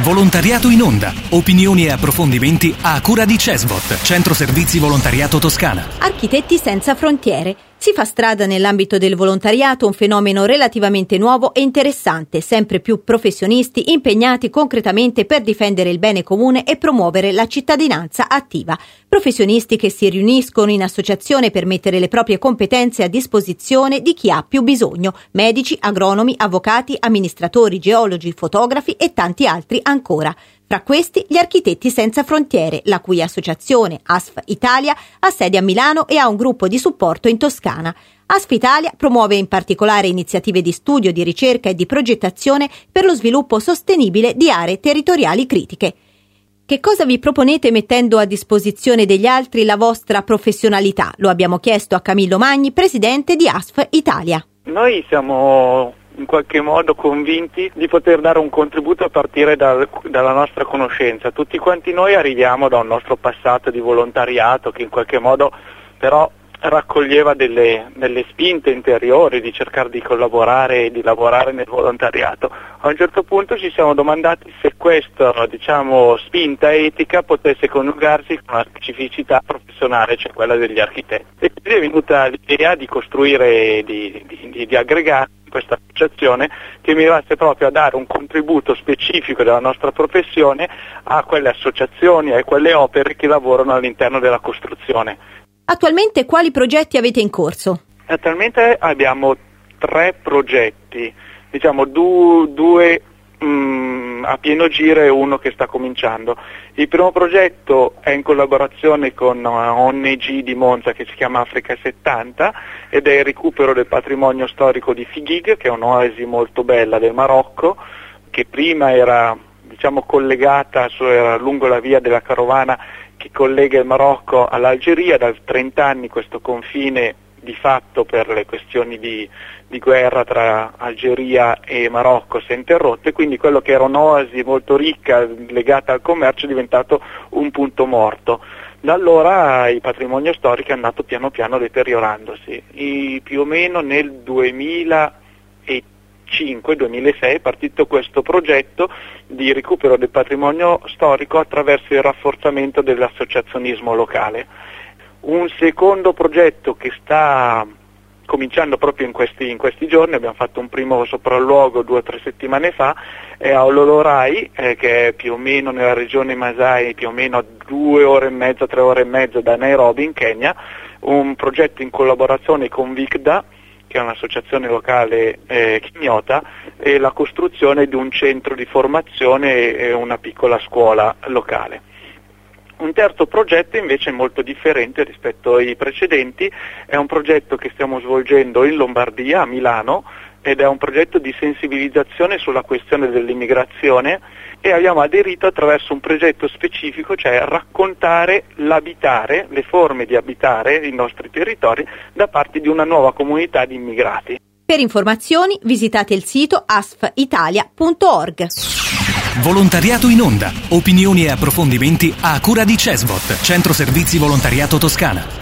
Volontariato in onda. Opinioni e approfondimenti a cura di CESVOT, Centro Servizi Volontariato Toscana. Architetti senza frontiere. Si fa strada nell'ambito del volontariato un fenomeno relativamente nuovo e interessante, sempre più professionisti impegnati concretamente per difendere il bene comune e promuovere la cittadinanza attiva. Professionisti che si riuniscono in associazione per mettere le proprie competenze a disposizione di chi ha più bisogno: medici, agronomi, avvocati, amministratori, geologi, fotografi e tanti altri ancora. Tra questi gli Architetti Senza Frontiere, la cui associazione ASF Italia ha sede a Milano e ha un gruppo di supporto in Toscana. ASF Italia promuove in particolare iniziative di studio, di ricerca e di progettazione per lo sviluppo sostenibile di aree territoriali critiche. Che cosa vi proponete mettendo a disposizione degli altri la vostra professionalità? Lo abbiamo chiesto a Camillo Magni, presidente di ASF Italia. Noi siamo in qualche modo convinti di poter dare un contributo a partire dalla nostra conoscenza. Tutti quanti noi arriviamo da un nostro passato di volontariato che in qualche modo però raccoglieva delle spinte interiori di cercare di collaborare e di lavorare nel volontariato. A un certo punto ci siamo domandati se questa, spinta etica potesse coniugarsi con una specificità professionale, cioè quella degli architetti. E quindi è venuta l'idea di costruire, di aggregare questa associazione che mirasse proprio a dare un contributo specifico della nostra professione a quelle associazioni e a quelle opere che lavorano all'interno della costruzione. Attualmente quali progetti avete in corso? Attualmente abbiamo 3 progetti, due a pieno giro e uno che sta cominciando. Il primo progetto è in collaborazione con una ONG di Monza che si chiama Africa 70 ed è il recupero del patrimonio storico di Fighig, che è un'oasi molto bella del Marocco, che prima era collegata era lungo la via della carovana che collega il Marocco all'Algeria. Da 30 anni questo confine di fatto per le questioni di guerra tra Algeria e Marocco si è interrotto e quindi quello che era un'oasi molto ricca legata al commercio è diventato un punto morto. Da allora il patrimonio storico è andato piano piano deteriorandosi. Più o meno nel 2005-2006 è partito questo progetto di recupero del patrimonio storico attraverso il rafforzamento dell'associazionismo locale. Un secondo progetto che sta cominciando proprio in questi giorni, abbiamo fatto un primo sopralluogo 2 o 3 settimane fa, è a Ololorai, che è più o meno nella regione Masai, più o meno a 2 ore e mezza, 3 ore e mezza da Nairobi in Kenya, un progetto in collaborazione con VICDA, che è un'associazione locale kenyota, e la costruzione di un centro di formazione e una piccola scuola locale. Un terzo progetto invece è molto differente rispetto ai precedenti, è un progetto che stiamo svolgendo in Lombardia, a Milano, ed è un progetto di sensibilizzazione sulla questione dell'immigrazione e abbiamo aderito attraverso un progetto specifico, cioè raccontare l'abitare, le forme di abitare i nostri territori da parte di una nuova comunità di immigrati. Per informazioni visitate il sito asfitalia.org. Volontariato in onda. Opinioni e approfondimenti a cura di CESVOT, Centro Servizi Volontariato Toscana.